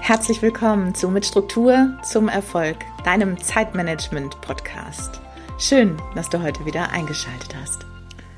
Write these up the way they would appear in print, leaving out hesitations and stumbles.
Herzlich willkommen zu Mit Struktur zum Erfolg, deinem Zeitmanagement-Podcast. Schön, dass du heute wieder eingeschaltet hast.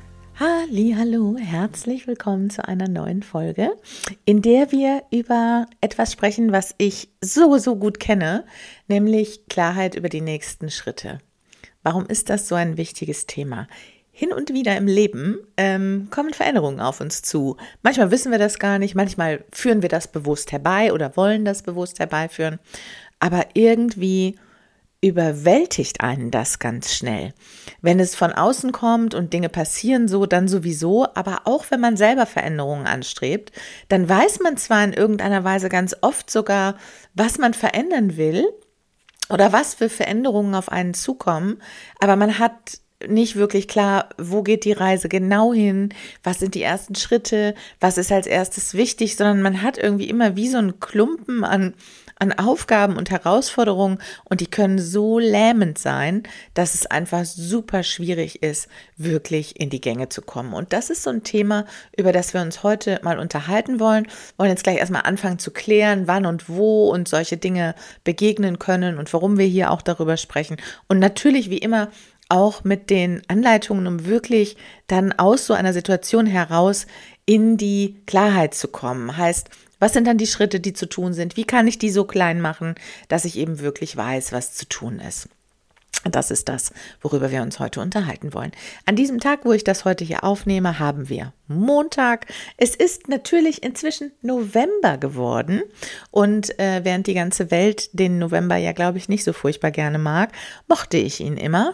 Hallo, herzlich willkommen zu einer neuen Folge, in der wir über etwas sprechen, was ich so gut kenne, nämlich Klarheit über die nächsten Schritte. Warum ist das so ein wichtiges Thema? Hin und wieder im Leben kommen Veränderungen auf uns zu. Manchmal wissen wir das gar nicht, manchmal führen wir das bewusst herbei oder wollen das bewusst herbeiführen. Aber irgendwie überwältigt einen das ganz schnell. Wenn es von außen kommt und Dinge passieren so, dann sowieso. Aber auch wenn man selber Veränderungen anstrebt, dann weiß man zwar in irgendeiner Weise ganz oft sogar, was man verändern will oder was für Veränderungen auf einen zukommen, aber man hat nicht wirklich klar, wo geht die Reise genau hin, was sind die ersten Schritte, was ist als erstes wichtig, sondern man hat irgendwie immer wie so einen Klumpen an Aufgaben und Herausforderungen und die können so lähmend sein, dass es einfach super schwierig ist, wirklich in die Gänge zu kommen. Und das ist so ein Thema, über das wir uns heute mal unterhalten wollen. Wir wollen jetzt gleich erstmal anfangen zu klären, wann und wo und solche Dinge begegnen können und warum wir hier auch darüber sprechen. Und natürlich wie immer auch mit den Anleitungen, um wirklich dann aus so einer Situation heraus in die Klarheit zu kommen. Heißt, was sind dann die Schritte, die zu tun sind? Wie kann ich die so klein machen, dass ich eben wirklich weiß, was zu tun ist? Das ist das, worüber wir uns heute unterhalten wollen. An diesem Tag, wo ich das heute hier aufnehme, haben wir Montag. Es ist natürlich inzwischen November geworden und während die ganze Welt den November ja, glaube ich, nicht so furchtbar gerne mag, mochte ich ihn immer.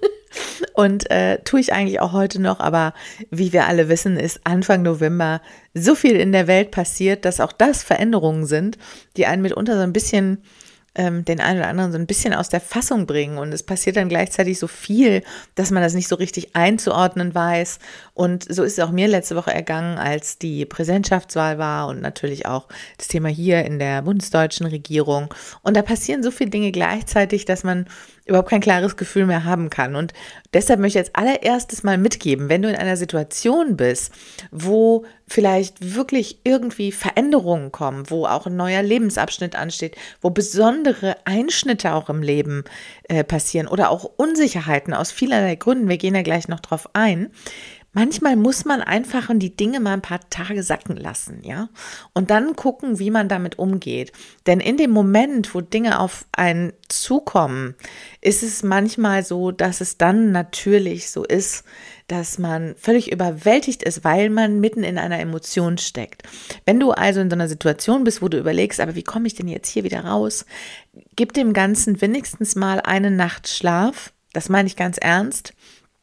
Und tue ich eigentlich auch heute noch, aber wie wir alle wissen, ist Anfang November so viel in der Welt passiert, dass auch das Veränderungen sind, die einen mitunter so ein bisschen den einen oder anderen so ein bisschen aus der Fassung bringen und es passiert dann gleichzeitig so viel, dass man das nicht so richtig einzuordnen weiß und so ist es auch mir letzte Woche ergangen, als die Präsidentschaftswahl war und natürlich auch das Thema hier in der bundesdeutschen Regierung und da passieren so viele Dinge gleichzeitig, dass man überhaupt kein klares Gefühl mehr haben kann und deshalb möchte ich als allererstes mal mitgeben, wenn du in einer Situation bist, wo vielleicht wirklich irgendwie Veränderungen kommen, wo auch ein neuer Lebensabschnitt ansteht, wo besondere Einschnitte auch im Leben passieren oder auch Unsicherheiten aus vielerlei Gründen, wir gehen ja gleich noch drauf ein. Manchmal muss man einfach die Dinge mal ein paar Tage sacken lassen, ja, und dann gucken, wie man damit umgeht. Denn in dem Moment, wo Dinge auf einen zukommen, ist es manchmal so, dass es dann natürlich so ist, dass man völlig überwältigt ist, weil man mitten in einer Emotion steckt. Wenn du also in so einer Situation bist, wo du überlegst, aber wie komme ich denn jetzt hier wieder raus? Gib dem Ganzen wenigstens mal eine Nacht Schlaf. Das meine ich ganz ernst.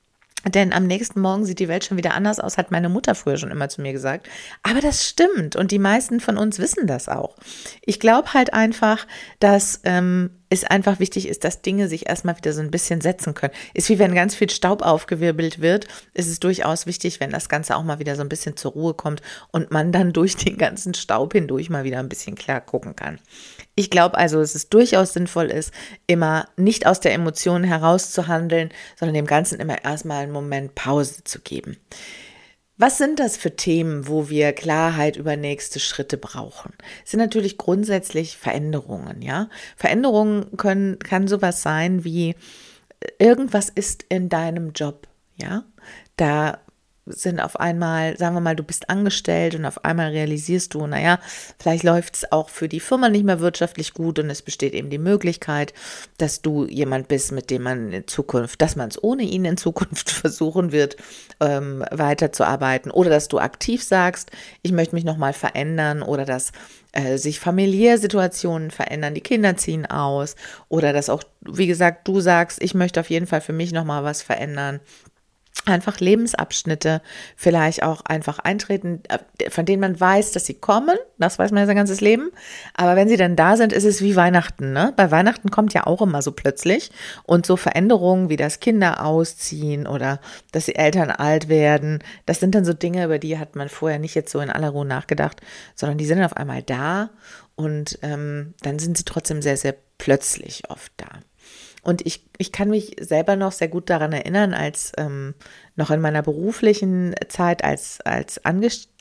Denn am nächsten Morgen sieht die Welt schon wieder anders aus, hat meine Mutter früher schon immer zu mir gesagt. Aber das stimmt und die meisten von uns wissen das auch. Ich glaube halt einfach, dass es einfach wichtig ist, dass Dinge sich erstmal wieder so ein bisschen setzen können. Ist wie wenn ganz viel Staub aufgewirbelt wird, ist es durchaus wichtig, wenn das Ganze auch mal wieder so ein bisschen zur Ruhe kommt und man dann durch den ganzen Staub hindurch mal wieder ein bisschen klar gucken kann. Ich glaube also, dass es durchaus sinnvoll ist, immer nicht aus der Emotion heraus zu handeln, sondern dem Ganzen immer erstmal einen Moment Pause zu geben. Was sind das für Themen, wo wir Klarheit über nächste Schritte brauchen? Es sind natürlich grundsätzlich Veränderungen, ja. Veränderungen kann sowas sein wie irgendwas ist in deinem Job, ja. Da sind auf einmal, sagen wir mal, du bist angestellt und auf einmal realisierst du, naja, vielleicht läuft es auch für die Firma nicht mehr wirtschaftlich gut und es besteht eben die Möglichkeit, dass du jemand bist, mit dem man in Zukunft, dass man es ohne ihn in Zukunft versuchen wird, weiterzuarbeiten oder dass du aktiv sagst, ich möchte mich nochmal verändern oder dass sich familiär Situationen verändern, die Kinder ziehen aus oder dass auch, wie gesagt, du sagst, ich möchte auf jeden Fall für mich nochmal was verändern. Einfach Lebensabschnitte vielleicht auch einfach eintreten, von denen man weiß, dass sie kommen, das weiß man ja sein ganzes Leben, aber wenn sie dann da sind, ist es wie Weihnachten, ne? Bei Weihnachten kommt ja auch immer so plötzlich und so Veränderungen, wie dass Kinder ausziehen oder dass die Eltern alt werden, das sind dann so Dinge, über die hat man vorher nicht jetzt so in aller Ruhe nachgedacht, sondern die sind dann auf einmal da und dann sind sie trotzdem sehr, sehr plötzlich oft da. Und ich kann mich selber noch sehr gut daran erinnern, als noch in meiner beruflichen Zeit als Angestellte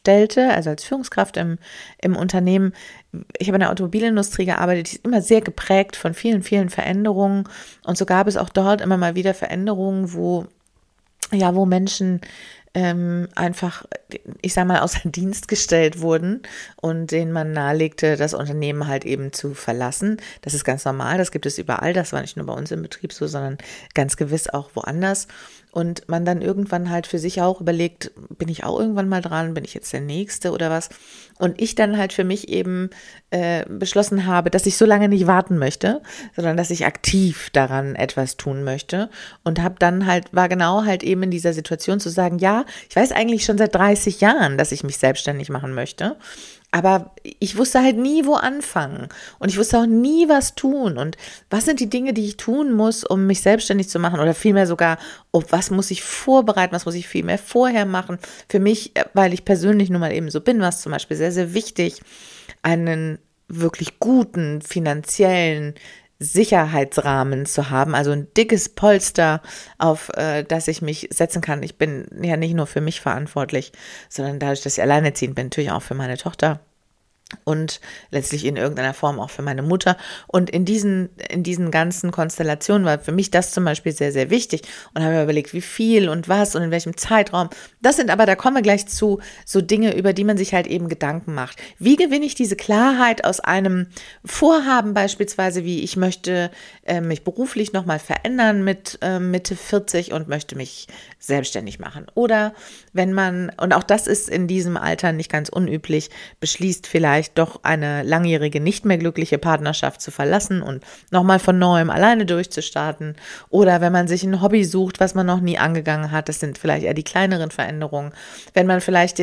Angestellte, also als Führungskraft im Unternehmen. Ich habe in der Automobilindustrie gearbeitet, die ist immer sehr geprägt von vielen, vielen Veränderungen. Und so gab es auch dort immer mal wieder Veränderungen, wo Menschen einfach, ich sag mal, außer Dienst gestellt wurden und denen man nahelegte, das Unternehmen halt eben zu verlassen. Das ist ganz normal, das gibt es überall, das war nicht nur bei uns im Betrieb so, sondern ganz gewiss auch woanders. Und man dann irgendwann halt für sich auch überlegt, bin ich auch irgendwann mal dran, bin ich jetzt der Nächste oder was? Und ich dann halt für mich eben beschlossen habe, dass ich so lange nicht warten möchte, sondern dass ich aktiv daran etwas tun möchte und war genau halt eben in dieser Situation zu sagen, ja, ich weiß eigentlich schon seit 30 Jahren, dass ich mich selbstständig machen möchte. Aber ich wusste halt nie, wo anfangen und ich wusste auch nie, was tun und was sind die Dinge, die ich tun muss, um mich selbstständig zu machen oder vielmehr sogar, was muss ich vorbereiten, was muss ich vielmehr vorher machen. Für mich, weil ich persönlich nun mal eben so bin, war es zum Beispiel sehr, sehr wichtig, einen wirklich guten finanziellen Sicherheitsrahmen zu haben, also ein dickes Polster, auf das ich mich setzen kann. Ich bin ja nicht nur für mich verantwortlich, sondern dadurch, dass ich alleinerziehend bin, natürlich auch für meine Tochter und letztlich in irgendeiner Form auch für meine Mutter. Und in diesen ganzen Konstellationen war für mich das zum Beispiel sehr, sehr wichtig und habe mir überlegt, wie viel und was und in welchem Zeitraum. Das sind aber, da kommen wir gleich zu, so Dinge, über die man sich halt eben Gedanken macht. Wie gewinne ich diese Klarheit aus einem Vorhaben beispielsweise, wie ich möchte mich beruflich nochmal verändern mit Mitte 40 und möchte mich selbstständig machen. Oder wenn man, und auch das ist in diesem Alter nicht ganz unüblich, beschließt vielleicht doch eine langjährige, nicht mehr glückliche Partnerschaft zu verlassen und nochmal von neuem alleine durchzustarten. Oder wenn man sich ein Hobby sucht, was man noch nie angegangen hat, das sind vielleicht eher die kleineren Veränderungen. Wenn man vielleicht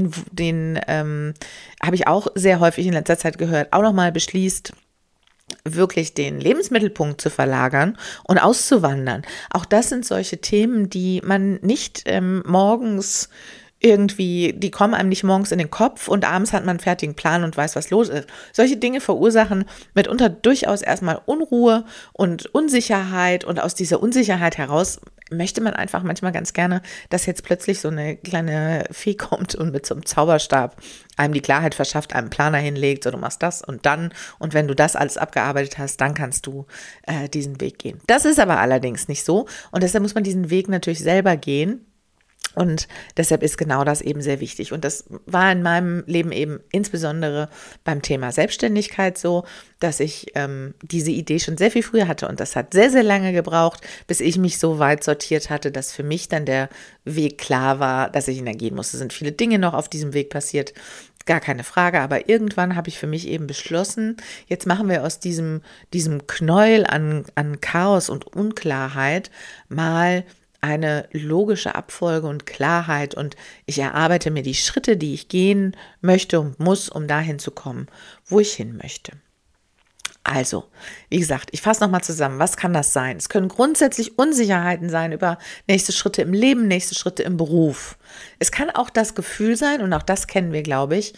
habe ich auch sehr häufig in letzter Zeit gehört, auch nochmal beschließt, wirklich den Lebensmittelpunkt zu verlagern und auszuwandern. Auch das sind solche Themen, die man nicht morgens die kommen einem nicht morgens in den Kopf und abends hat man einen fertigen Plan und weiß, was los ist. Solche Dinge verursachen mitunter durchaus erstmal Unruhe und Unsicherheit und aus dieser Unsicherheit heraus möchte man einfach manchmal ganz gerne, dass jetzt plötzlich so eine kleine Fee kommt und mit so einem Zauberstab einem die Klarheit verschafft, einem Planer hinlegt, so du machst das und dann und wenn du das alles abgearbeitet hast, dann kannst du diesen Weg gehen. Das ist aber allerdings nicht so und deshalb muss man diesen Weg natürlich selber gehen. Und deshalb ist genau das eben sehr wichtig. Und das war in meinem Leben eben insbesondere beim Thema Selbstständigkeit so, dass ich diese Idee schon sehr viel früher hatte. Und das hat sehr, sehr lange gebraucht, bis ich mich so weit sortiert hatte, dass für mich dann der Weg klar war, dass ich ihn dann gehen musste. Es sind viele Dinge noch auf diesem Weg passiert, gar keine Frage. Aber irgendwann habe ich für mich eben beschlossen, jetzt machen wir aus diesem Knäuel an Chaos und Unklarheit mal eine logische Abfolge und Klarheit und ich erarbeite mir die Schritte, die ich gehen möchte und muss, um dahin zu kommen, wo ich hin möchte. Also, wie gesagt, ich fasse nochmal zusammen, was kann das sein? Es können grundsätzlich Unsicherheiten sein über nächste Schritte im Leben, nächste Schritte im Beruf. Es kann auch das Gefühl sein, und auch das kennen wir, glaube ich,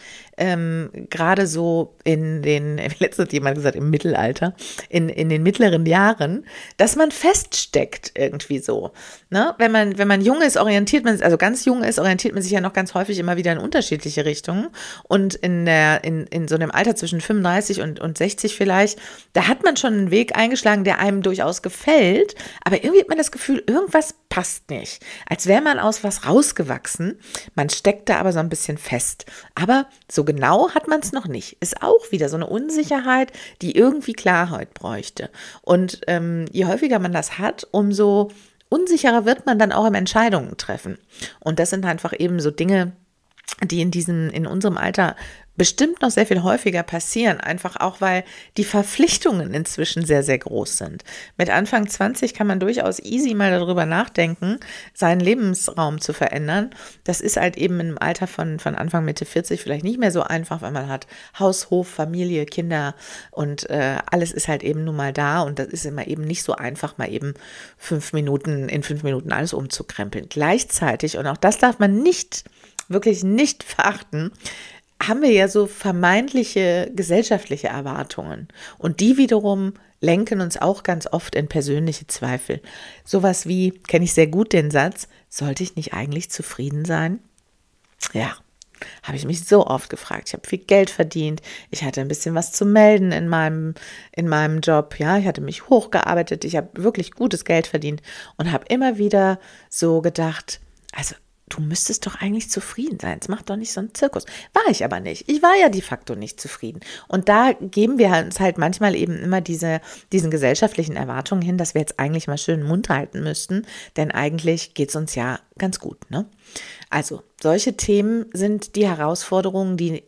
gerade so letztens hat jemand gesagt, im Mittelalter, in den mittleren Jahren, dass man feststeckt irgendwie so. Ne? Wenn man jung ist, also ganz jung ist, orientiert man sich ja noch ganz häufig immer wieder in unterschiedliche Richtungen. Und in so einem Alter zwischen 35 und 60 vielleicht, da hat man schon einen Weg eingeschlagen, der einem durchaus gefällt, aber irgendwie hat man das Gefühl, irgendwas passt nicht. Als wäre man aus was rausgewachsen, man steckt da aber so ein bisschen fest. Aber so genau hat man es noch nicht. Ist auch wieder so eine Unsicherheit, die irgendwie Klarheit bräuchte. Und je häufiger man das hat, umso unsicherer wird man dann auch im Entscheidungen treffen. Und das sind einfach eben so Dinge, die in unserem Alter bestimmt noch sehr viel häufiger passieren, einfach auch, weil die Verpflichtungen inzwischen sehr, sehr groß sind. Mit Anfang 20 kann man durchaus easy mal darüber nachdenken, seinen Lebensraum zu verändern. Das ist halt eben im Alter von Anfang Mitte 40 vielleicht nicht mehr so einfach, weil man hat Haus, Hof, Familie, Kinder und alles ist halt eben nun mal da und das ist immer eben nicht so einfach, mal eben in 5 Minuten alles umzukrempeln. Gleichzeitig, und auch das darf man wirklich nicht verachten, haben wir ja so vermeintliche gesellschaftliche Erwartungen und die wiederum lenken uns auch ganz oft in persönliche Zweifel. Sowas wie, kenne ich sehr gut den Satz, sollte ich nicht eigentlich zufrieden sein? Ja, Habe ich mich so oft gefragt. Ich habe viel Geld verdient. Ich hatte ein bisschen was zu melden in meinem Job. Ja, ich hatte mich hochgearbeitet. Ich habe wirklich gutes Geld verdient und habe immer wieder so gedacht, also du müsstest doch eigentlich zufrieden sein. Es macht doch nicht so einen Zirkus. War ich aber nicht. Ich war ja de facto nicht zufrieden. Und da geben wir uns halt manchmal eben immer diesen gesellschaftlichen Erwartungen hin, dass wir jetzt eigentlich mal schön den Mund halten müssten, denn eigentlich geht es uns ja ganz gut, ne? Also, solche Themen sind die Herausforderungen, die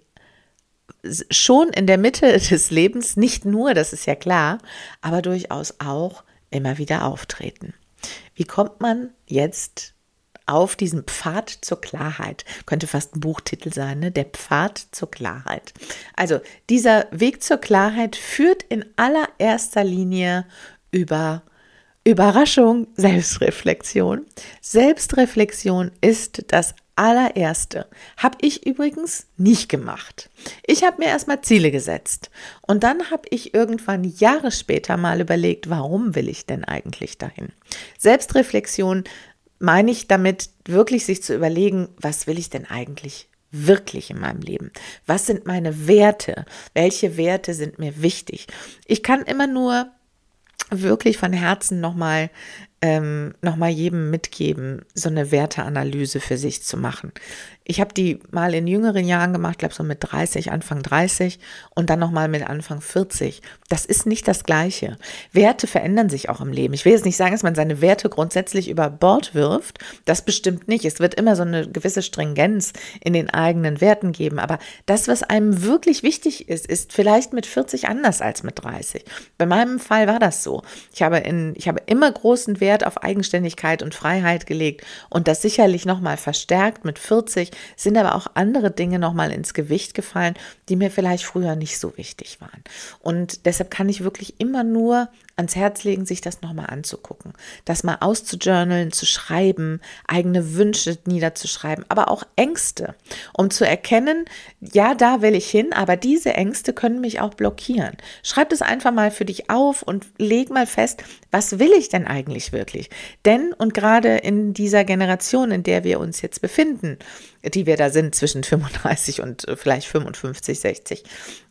schon in der Mitte des Lebens, nicht nur, das ist ja klar, aber durchaus auch immer wieder auftreten. Wie kommt man jetzt auf diesen Pfad zur Klarheit? Könnte fast ein Buchtitel sein, ne? Der Pfad zur Klarheit. Also dieser Weg zur Klarheit führt in allererster Linie über Überraschung, Selbstreflexion. Selbstreflexion ist das allererste. Habe ich übrigens nicht gemacht. Ich habe mir erstmal Ziele gesetzt und dann habe ich irgendwann Jahre später mal überlegt, warum will ich denn eigentlich dahin? Selbstreflexion meine ich damit, wirklich sich zu überlegen, was will ich denn eigentlich wirklich in meinem Leben? Was sind meine Werte? Welche Werte sind mir wichtig? Ich kann immer nur wirklich von Herzen nochmal jedem mitgeben, so eine Werteanalyse für sich zu machen. Ich habe die mal in jüngeren Jahren gemacht, glaube so mit 30, Anfang 30 und dann nochmal mit Anfang 40. Das ist nicht das Gleiche. Werte verändern sich auch im Leben. Ich will jetzt nicht sagen, dass man seine Werte grundsätzlich über Bord wirft. Das bestimmt nicht. Es wird immer so eine gewisse Stringenz in den eigenen Werten geben. Aber das, was einem wirklich wichtig ist, ist vielleicht mit 40 anders als mit 30. Bei meinem Fall war das so. Ich habe immer großen Wert auf Eigenständigkeit und Freiheit gelegt und das sicherlich nochmal verstärkt mit 40, sind aber auch andere Dinge nochmal ins Gewicht gefallen, die mir vielleicht früher nicht so wichtig waren. Und deshalb kann ich wirklich immer nur ans Herz legen, sich das nochmal anzugucken, das mal auszujournalen, zu schreiben, eigene Wünsche niederzuschreiben, aber auch Ängste, um zu erkennen, ja, da will ich hin, aber diese Ängste können mich auch blockieren. Schreib das einfach mal für dich auf und leg mal fest, was will ich denn eigentlich wirklich? Denn, und gerade in dieser Generation, in der wir uns jetzt befinden, die wir da sind zwischen 35 und vielleicht 55, 60,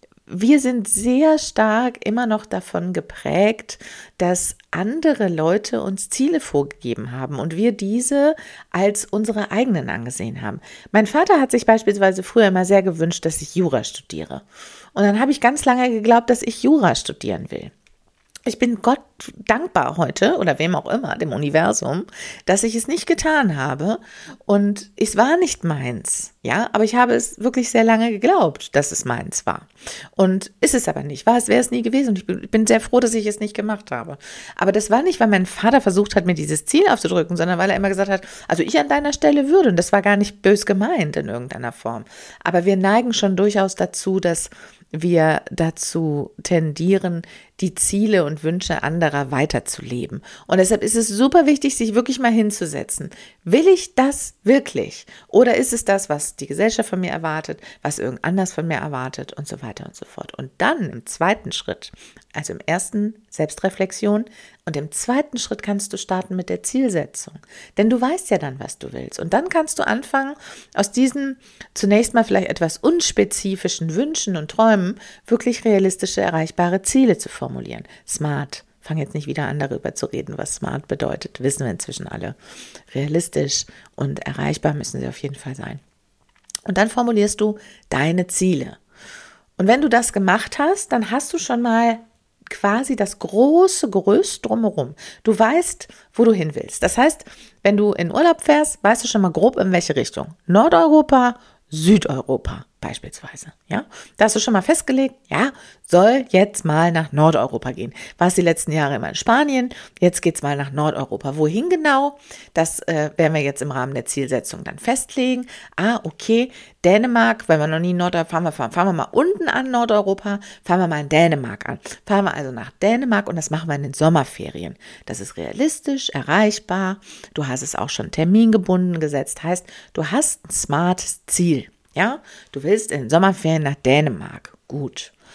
wir sind sehr stark immer noch davon geprägt, dass andere Leute uns Ziele vorgegeben haben und wir diese als unsere eigenen angesehen haben. Mein Vater hat sich beispielsweise früher immer sehr gewünscht, dass ich Jura studiere. Und dann habe ich ganz lange geglaubt, dass ich Jura studieren will. Ich bin Gott dankbar heute oder wem auch immer, dem Universum, dass ich es nicht getan habe und es war nicht meins, ja, aber ich habe es wirklich sehr lange geglaubt, dass es meins war und ist es aber nicht, wäre es nie gewesen und ich bin sehr froh, dass ich es nicht gemacht habe, aber das war nicht, weil mein Vater versucht hat, mir dieses Ziel aufzudrücken, sondern weil er immer gesagt hat, also ich an deiner Stelle würde und das war gar nicht bös gemeint in irgendeiner Form, aber wir neigen schon durchaus dazu, dass wir dazu tendieren, die Ziele und Wünsche anderer weiterzuleben. Und deshalb ist es super wichtig, sich wirklich mal hinzusetzen. Will ich das wirklich? Oder ist es das, was die Gesellschaft von mir erwartet, was irgend anders von mir erwartet und so weiter und so fort. Und dann im zweiten Schritt, also im ersten Selbstreflexion und im zweiten Schritt kannst du starten mit der Zielsetzung. Denn du weißt ja dann, was du willst. Und dann kannst du anfangen, aus diesen zunächst mal vielleicht etwas unspezifischen Wünschen und Träumen wirklich realistische, erreichbare Ziele zu formulieren. Smart. Fang jetzt nicht wieder an, darüber zu reden, was smart bedeutet. Wissen wir inzwischen alle. Realistisch und erreichbar müssen sie auf jeden Fall sein. Und dann formulierst du deine Ziele. Und wenn du das gemacht hast, dann hast du schon mal quasi das große Gerüst drumherum. Du weißt, wo du hin willst. Das heißt, wenn du in Urlaub fährst, weißt du schon mal grob, in welche Richtung. Nordeuropa, Südeuropa beispielsweise, ja. Da hast du schon mal festgelegt, ja, soll jetzt mal nach Nordeuropa gehen. War es die letzten Jahre immer in Spanien, jetzt geht's mal nach Nordeuropa. Wohin genau? Das werden wir jetzt im Rahmen der Zielsetzung dann festlegen. Okay, Dänemark, wenn wir noch nie in Nordeuropa fahren wir mal unten an Nordeuropa, fahren wir mal in Dänemark an. Fahren wir also nach Dänemark und das machen wir in den Sommerferien. Das ist realistisch, erreichbar. Du hast es auch schon termingebunden gesetzt. Heißt, du hast ein smartes Ziel. Ja, du willst in den Sommerferien nach Dänemark. Gut.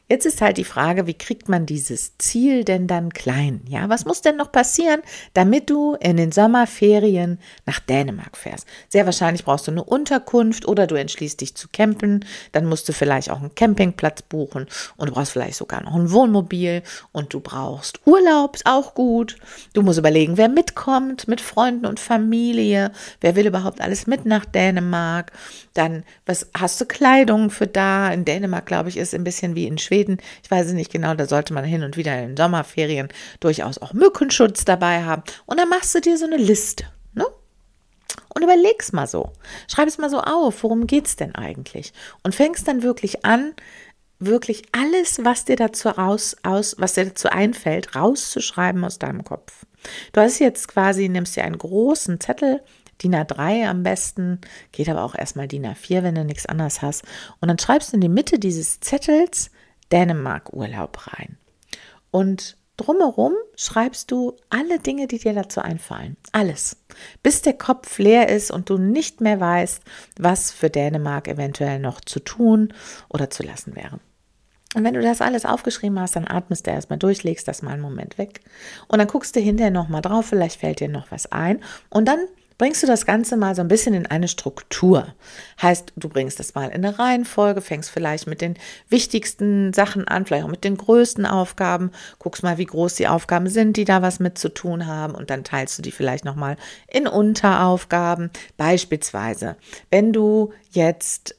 Jetzt ist halt die Frage, wie kriegt man dieses Ziel denn dann klein? Ja, was muss denn noch passieren, damit du in den Sommerferien nach Dänemark fährst? Sehr wahrscheinlich brauchst du eine Unterkunft oder du entschließt dich zu campen. Dann musst du vielleicht auch einen Campingplatz buchen und du brauchst vielleicht sogar noch ein Wohnmobil und du brauchst Urlaub, ist auch gut. Du musst überlegen, wer mitkommt, mit Freunden und Familie. Wer will überhaupt alles mit nach Dänemark? Dann, was hast du Kleidung für da? In Dänemark, glaube ich, ist ein bisschen wie in Schweden. Ich weiß es nicht genau, da sollte man hin und wieder in den Sommerferien durchaus auch Mückenschutz dabei haben. Und dann machst du dir so eine Liste, ne? Und überleg's mal so. Schreib es mal so auf, worum geht's denn eigentlich? Und fängst dann wirklich an, wirklich alles, was dir dazu einfällt, rauszuschreiben aus deinem Kopf. Du hast jetzt quasi, nimmst dir einen großen Zettel, DIN A3 am besten, geht aber auch erstmal DIN A4, wenn du nichts anderes hast. Und dann schreibst du in die Mitte dieses Zettels Dänemark-Urlaub rein. Und drumherum schreibst du alle Dinge, die dir dazu einfallen. Alles. Bis der Kopf leer ist und du nicht mehr weißt, was für Dänemark eventuell noch zu tun oder zu lassen wäre. Und wenn du das alles aufgeschrieben hast, dann atmest du erstmal durch, legst das mal einen Moment weg. Und dann guckst du hinterher nochmal drauf, vielleicht fällt dir noch was ein. Und dann bringst du das Ganze mal so ein bisschen in eine Struktur. Heißt, du bringst das mal in eine Reihenfolge, fängst vielleicht mit den wichtigsten Sachen an, vielleicht auch mit den größten Aufgaben, guckst mal, wie groß die Aufgaben sind, die da was mit zu tun haben und dann teilst du die vielleicht nochmal in Unteraufgaben. Beispielsweise, wenn du jetzt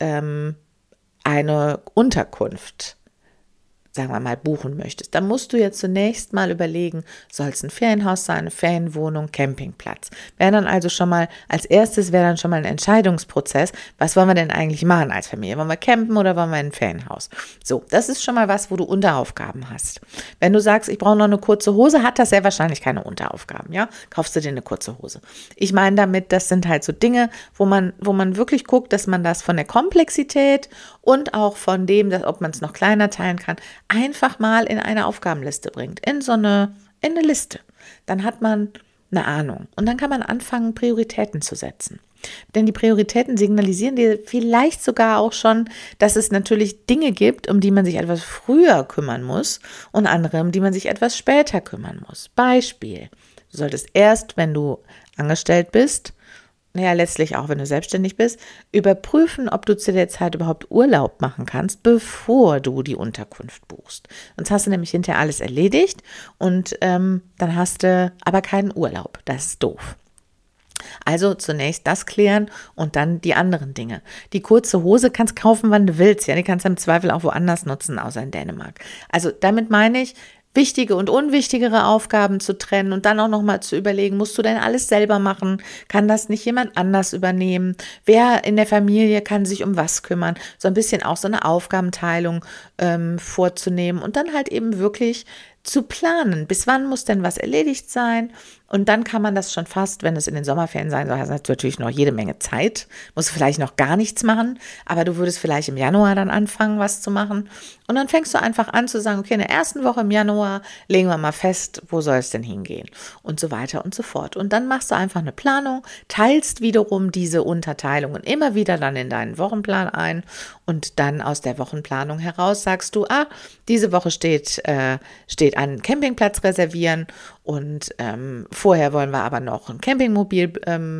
eine Unterkunft sagen wir mal, buchen möchtest, dann musst du jetzt zunächst mal überlegen, soll es ein Ferienhaus sein, eine Ferienwohnung, Campingplatz. Wäre dann also schon mal, als erstes wäre dann schon mal ein Entscheidungsprozess, was wollen wir denn eigentlich machen als Familie? Wollen wir campen oder wollen wir in ein Ferienhaus? So, das ist schon mal was, wo du Unteraufgaben hast. Wenn du sagst, ich brauche noch eine kurze Hose, hat das sehr wahrscheinlich keine Unteraufgaben, ja? Kaufst du dir eine kurze Hose. Ich meine damit, das sind halt so Dinge, wo man wirklich guckt, dass man das von der Komplexität und auch von dem, dass, ob man es noch kleiner teilen kann, einfach mal in eine Aufgabenliste bringt, in eine Liste. Dann hat man eine Ahnung und dann kann man anfangen, Prioritäten zu setzen. Denn die Prioritäten signalisieren dir vielleicht sogar auch schon, dass es natürlich Dinge gibt, um die man sich etwas früher kümmern muss und andere, um die man sich etwas später kümmern muss. Beispiel, du solltest erst, wenn du angestellt bist, letztlich auch, wenn du selbstständig bist, überprüfen, ob du zu der Zeit überhaupt Urlaub machen kannst, bevor du die Unterkunft buchst. Sonst hast du nämlich hinterher alles erledigt und dann hast du aber keinen Urlaub. Das ist doof. Also zunächst das klären und dann die anderen Dinge. Die kurze Hose kannst kaufen, wann du willst. Ja, die kannst du im Zweifel auch woanders nutzen, außer in Dänemark. Also damit meine ich, wichtige und unwichtigere Aufgaben zu trennen und dann auch nochmal zu überlegen, musst du denn alles selber machen? Kann das nicht jemand anders übernehmen? Wer in der Familie kann sich um was kümmern? So ein bisschen auch so eine Aufgabenteilung vorzunehmen und dann halt eben wirklich zu planen. Bis wann muss denn was erledigt sein? Und dann kann man das schon fast, wenn es in den Sommerferien sein soll, hast du natürlich noch jede Menge Zeit, musst vielleicht noch gar nichts machen, aber du würdest vielleicht im Januar dann anfangen, was zu machen. Und dann fängst du einfach an zu sagen, okay, in der ersten Woche im Januar legen wir mal fest, wo soll es denn hingehen? Und so weiter und so fort. Und dann machst du einfach eine Planung, teilst wiederum diese Unterteilungen immer wieder dann in deinen Wochenplan ein und dann aus der Wochenplanung heraus sagst du, diese Woche steht an, Campingplatz reservieren und vorher wollen wir aber noch ein Campingmobil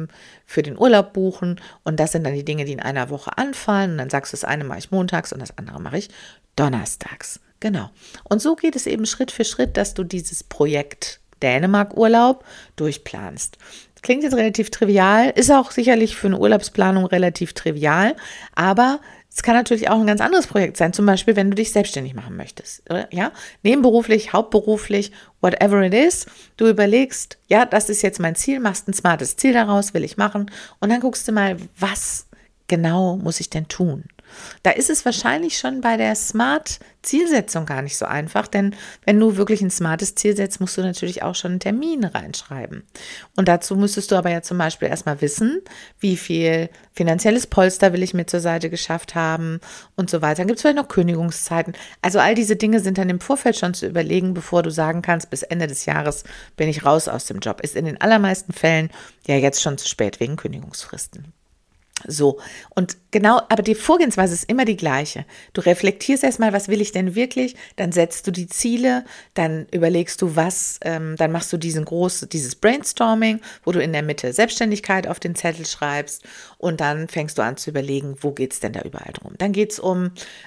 für den Urlaub buchen und das sind dann die Dinge, die in einer Woche anfallen und dann sagst du, das eine mache ich montags und das andere mache ich donnerstags. Genau. Und so geht es eben Schritt für Schritt, dass du dieses Projekt Dänemark-Urlaub durchplanst. Das klingt jetzt relativ trivial, ist auch sicherlich für eine Urlaubsplanung relativ trivial, aber es kann natürlich auch ein ganz anderes Projekt sein, zum Beispiel, wenn du dich selbstständig machen möchtest, ja, nebenberuflich, hauptberuflich, whatever it is, du überlegst, ja, das ist jetzt mein Ziel, machst ein smartes Ziel daraus, will ich machen und dann guckst du mal, was genau muss ich denn tun? Da ist es wahrscheinlich schon bei der Smart-Zielsetzung gar nicht so einfach, denn wenn du wirklich ein smartes Ziel setzt, musst du natürlich auch schon einen Termin reinschreiben. Und dazu müsstest du aber ja zum Beispiel erstmal wissen, wie viel finanzielles Polster will ich mir zur Seite geschafft haben und so weiter. Dann gibt es vielleicht noch Kündigungszeiten. Also all diese Dinge sind dann im Vorfeld schon zu überlegen, bevor du sagen kannst, bis Ende des Jahres bin ich raus aus dem Job. Ist in den allermeisten Fällen ja jetzt schon zu spät wegen Kündigungsfristen. So, und genau, aber die Vorgehensweise ist immer die gleiche. Du reflektierst erstmal, was will ich denn wirklich, dann setzt du die Ziele, dann überlegst du dann machst du dieses Brainstorming, wo du in der Mitte Selbstständigkeit auf den Zettel schreibst und dann fängst du an zu überlegen, wo geht's denn da überall drum. Dann geht's um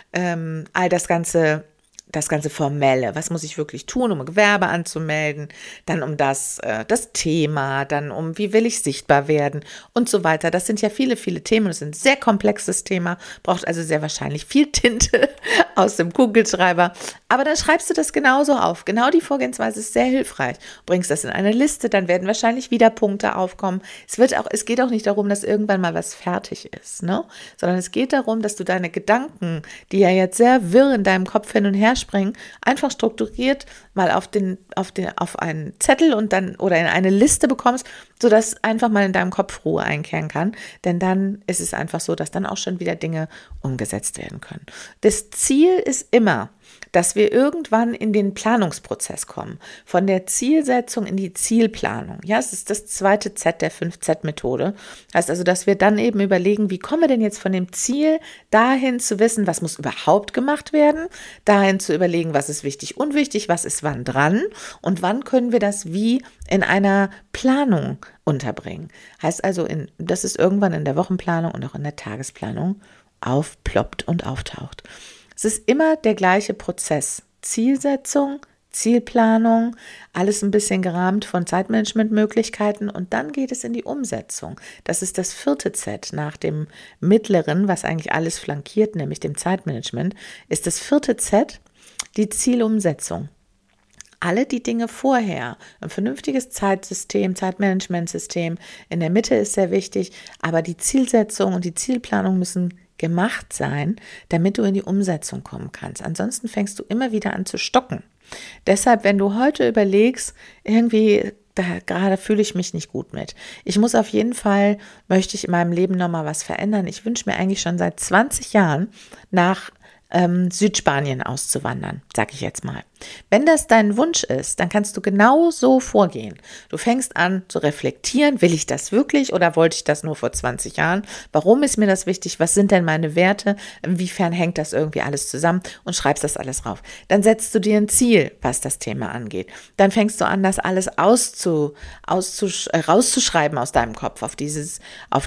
all das Ganze Formelle, was muss ich wirklich tun, um ein Gewerbe anzumelden, dann um das Thema, dann um wie will ich sichtbar werden und so weiter. Das sind ja viele, viele Themen, das ist ein sehr komplexes Thema, braucht also sehr wahrscheinlich viel Tinte aus dem Kugelschreiber, aber dann schreibst du das genauso auf. Genau die Vorgehensweise ist sehr hilfreich. Bringst das in eine Liste, dann werden wahrscheinlich wieder Punkte aufkommen. Es geht auch nicht darum, dass irgendwann mal was fertig ist, ne? Sondern es geht darum, dass du deine Gedanken, die ja jetzt sehr wirr in deinem Kopf hin und her springen, einfach strukturiert mal auf einen Zettel und dann oder in eine Liste bekommst, sodass einfach mal in deinem Kopf Ruhe einkehren kann. Denn dann ist es einfach so, dass dann auch schon wieder Dinge umgesetzt werden können. Das Ziel ist immer, dass wir irgendwann in den Planungsprozess kommen. Von der Zielsetzung in die Zielplanung. Ja, es ist das zweite Z der 5Z-Methode. Heißt also, dass wir dann eben überlegen, wie kommen wir denn jetzt von dem Ziel dahin zu wissen, was muss überhaupt gemacht werden, dahin zu überlegen, was ist wichtig, unwichtig, was ist wann dran und wann können wir das wie in einer Planung unterbringen. Heißt also, dass es irgendwann in der Wochenplanung und auch in der Tagesplanung aufploppt und auftaucht. Es ist immer der gleiche Prozess. Zielsetzung, Zielplanung, alles ein bisschen gerahmt von Zeitmanagementmöglichkeiten und dann geht es in die Umsetzung. Das ist das vierte Z nach dem mittleren, was eigentlich alles flankiert, nämlich dem Zeitmanagement, ist das vierte Z die Zielumsetzung. Alle die Dinge vorher, ein vernünftiges Zeitmanagementsystem, in der Mitte ist sehr wichtig, aber die Zielsetzung und die Zielplanung müssen gemacht sein, damit du in die Umsetzung kommen kannst. Ansonsten fängst du immer wieder an zu stocken. Deshalb, wenn du heute überlegst, irgendwie, da gerade fühle ich mich nicht gut mit. Möchte ich in meinem Leben nochmal was verändern. Ich wünsche mir eigentlich schon seit 20 Jahren nach Südspanien auszuwandern, sag ich jetzt mal. Wenn das dein Wunsch ist, dann kannst du genau so vorgehen. Du fängst an zu reflektieren, will ich das wirklich oder wollte ich das nur vor 20 Jahren? Warum ist mir das wichtig? Was sind denn meine Werte? Inwiefern hängt das irgendwie alles zusammen? Und schreibst das alles rauf. Dann setzt du dir ein Ziel, was das Thema angeht. Dann fängst du an, das alles rauszuschreiben aus deinem Kopf auf dieses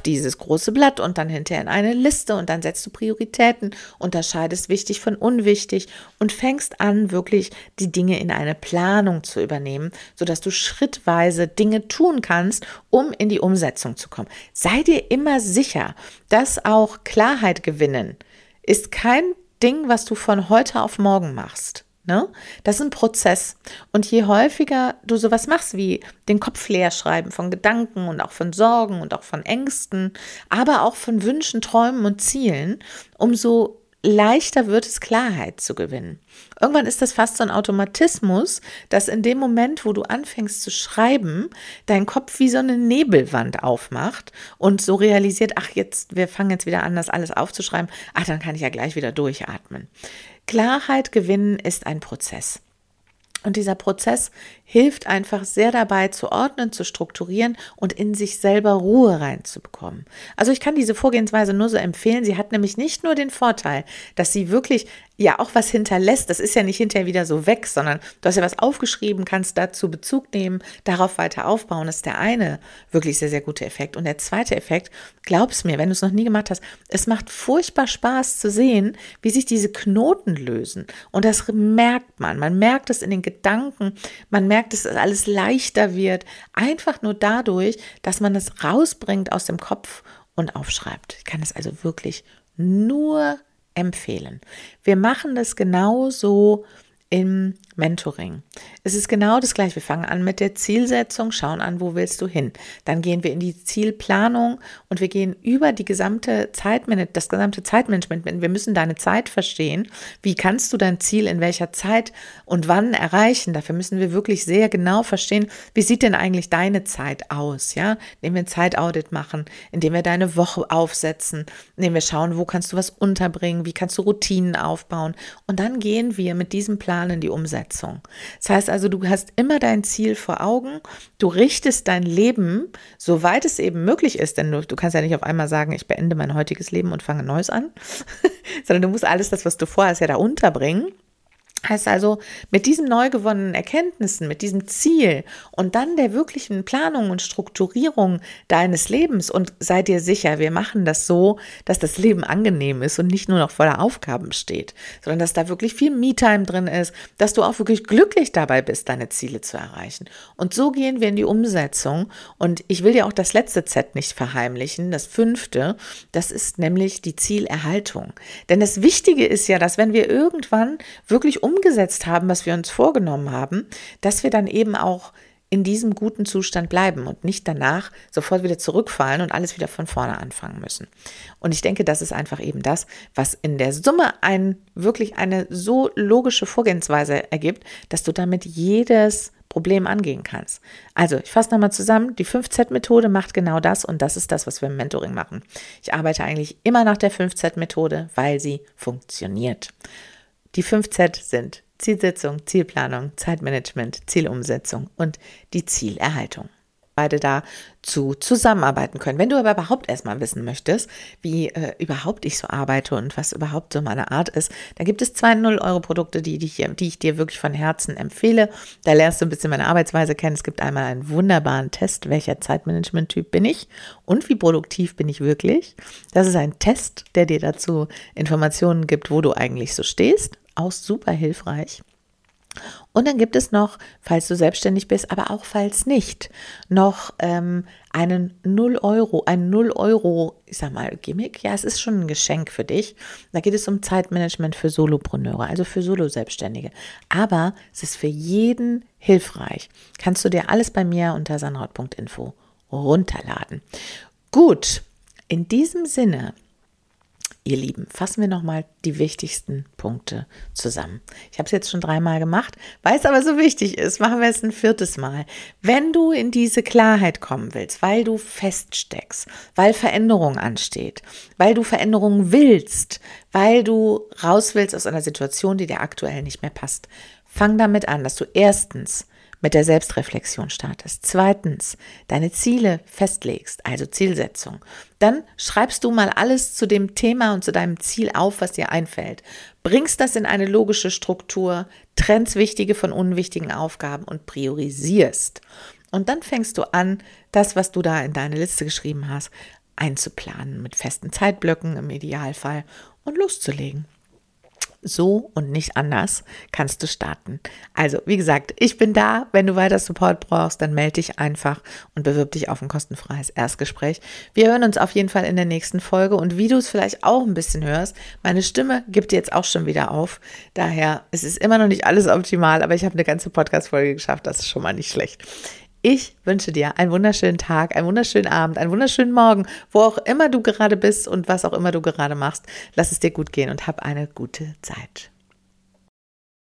große Blatt und dann hinterher in eine Liste und dann setzt du Prioritäten, unterscheidest wichtig von unwichtig und fängst an, wirklich die Dinge in eine Planung zu übernehmen, sodass du schrittweise Dinge tun kannst, um in die Umsetzung zu kommen. Sei dir immer sicher, dass auch Klarheit gewinnen ist kein Ding, was du von heute auf morgen machst. Ne? Das ist ein Prozess. Und je häufiger du sowas machst, wie den Kopf leer schreiben von Gedanken und auch von Sorgen und auch von Ängsten, aber auch von Wünschen, Träumen und Zielen, umso leichter wird es, Klarheit zu gewinnen. Irgendwann ist das fast so ein Automatismus, dass in dem Moment, wo du anfängst zu schreiben, dein Kopf wie so eine Nebelwand aufmacht und so realisiert, wir fangen jetzt wieder an, das alles aufzuschreiben, dann kann ich ja gleich wieder durchatmen. Klarheit gewinnen ist ein Prozess. Und dieser Prozess hilft einfach sehr dabei, zu ordnen, zu strukturieren und in sich selber Ruhe reinzubekommen. Also ich kann diese Vorgehensweise nur so empfehlen. Sie hat nämlich nicht nur den Vorteil, dass sie wirklich ja auch was hinterlässt. Das ist ja nicht hinterher wieder so weg, sondern du hast ja was aufgeschrieben, kannst dazu Bezug nehmen, darauf weiter aufbauen. Das ist der eine wirklich sehr, sehr gute Effekt. Und der zweite Effekt, glaub's mir, wenn du es noch nie gemacht hast, es macht furchtbar Spaß zu sehen, wie sich diese Knoten lösen. Und das merkt man. Man merkt es in den Gedanken, man merkt, dass alles leichter wird. Einfach nur dadurch, dass man es rausbringt aus dem Kopf und aufschreibt. Ich kann es also wirklich nur empfehlen. Wir machen das genauso im Mentoring. Es ist genau das Gleiche. Wir fangen an mit der Zielsetzung, schauen an, wo willst du hin. Dann gehen wir in die Zielplanung und wir gehen über das gesamte Zeitmanagement. Wir müssen deine Zeit verstehen. Wie kannst du dein Ziel in welcher Zeit und wann erreichen? Dafür müssen wir wirklich sehr genau verstehen, wie sieht denn eigentlich deine Zeit aus? Ja? Indem wir ein Zeitaudit machen, indem wir deine Woche aufsetzen, indem wir schauen, wo kannst du was unterbringen, wie kannst du Routinen aufbauen. Und dann gehen wir mit diesem Plan Plan in die Umsetzung. Das heißt also, du hast immer dein Ziel vor Augen, du richtest dein Leben, soweit es eben möglich ist, denn du kannst ja nicht auf einmal sagen, ich beende mein heutiges Leben und fange ein neues an, sondern du musst alles das, was du vorhast, ja da unterbringen. Heißt also, mit diesen neu gewonnenen Erkenntnissen, mit diesem Ziel und dann der wirklichen Planung und Strukturierung deines Lebens und sei dir sicher, wir machen das so, dass das Leben angenehm ist und nicht nur noch voller Aufgaben steht, sondern dass da wirklich viel Me-Time drin ist, dass du auch wirklich glücklich dabei bist, deine Ziele zu erreichen. Und so gehen wir in die Umsetzung und ich will dir auch das letzte Z nicht verheimlichen, das 5., das ist nämlich die Zielerhaltung. Denn das Wichtige ist ja, dass wenn wir irgendwann wirklich umgesetzt haben, was wir uns vorgenommen haben, dass wir dann eben auch in diesem guten Zustand bleiben und nicht danach sofort wieder zurückfallen und alles wieder von vorne anfangen müssen. Und ich denke, das ist einfach eben das, was in der Summe wirklich eine so logische Vorgehensweise ergibt, dass du damit jedes Problem angehen kannst. Also, ich fasse nochmal zusammen, die 5Z-Methode macht genau das und das ist das, was wir im Mentoring machen. Ich arbeite eigentlich immer nach der 5Z-Methode, weil sie funktioniert. Die 5Z sind Zielsetzung, Zielplanung, Zeitmanagement, Zielumsetzung und die Zielerhaltung. Beide dazu zusammenarbeiten können. Wenn du aber überhaupt erstmal wissen möchtest, wie überhaupt ich so arbeite und was überhaupt so meine Art ist, dann gibt es 2 0-Euro-Produkte, die ich dir wirklich von Herzen empfehle. Da lernst du ein bisschen meine Arbeitsweise kennen. Es gibt einmal einen wunderbaren Test, welcher Zeitmanagement-Typ bin ich und wie produktiv bin ich wirklich. Das ist ein Test, der dir dazu Informationen gibt, wo du eigentlich so stehst. Auch super hilfreich. Und dann gibt es noch, falls du selbstständig bist, aber auch falls nicht, noch einen 0 Euro, ich sag mal, Gimmick. Ja, es ist schon ein Geschenk für dich. Da geht es um Zeitmanagement für Solopreneure, also für Solo-Selbstständige. Aber es ist für jeden hilfreich. Kannst du dir alles bei mir unter sanraud.info runterladen. Gut, in diesem Sinne, ihr Lieben, fassen wir nochmal die wichtigsten Punkte zusammen. Ich habe es jetzt schon 3-mal gemacht, weil es aber so wichtig ist, machen wir es ein 4. Mal. Wenn du in diese Klarheit kommen willst, weil du feststeckst, weil Veränderung ansteht, weil du Veränderung willst, weil du raus willst aus einer Situation, die dir aktuell nicht mehr passt, fang damit an, dass du erstens mit der Selbstreflexion startest. 2. deine Ziele festlegst, also Zielsetzung. Dann schreibst du mal alles zu dem Thema und zu deinem Ziel auf, was dir einfällt. Bringst das in eine logische Struktur, trennst wichtige von unwichtigen Aufgaben und priorisierst. Und dann fängst du an, das, was du da in deine Liste geschrieben hast, einzuplanen mit festen Zeitblöcken im Idealfall und loszulegen. So und nicht anders kannst du starten. Also, wie gesagt, ich bin da. Wenn du weiter Support brauchst, dann melde dich einfach und bewirb dich auf ein kostenfreies Erstgespräch. Wir hören uns auf jeden Fall in der nächsten Folge und wie du es vielleicht auch ein bisschen hörst, meine Stimme gibt jetzt auch schon wieder auf. Daher, es ist immer noch nicht alles optimal, aber ich habe eine ganze Podcast-Folge geschafft. Das ist schon mal nicht schlecht. Ich wünsche dir einen wunderschönen Tag, einen wunderschönen Abend, einen wunderschönen Morgen, wo auch immer du gerade bist und was auch immer du gerade machst. Lass es dir gut gehen und hab eine gute Zeit.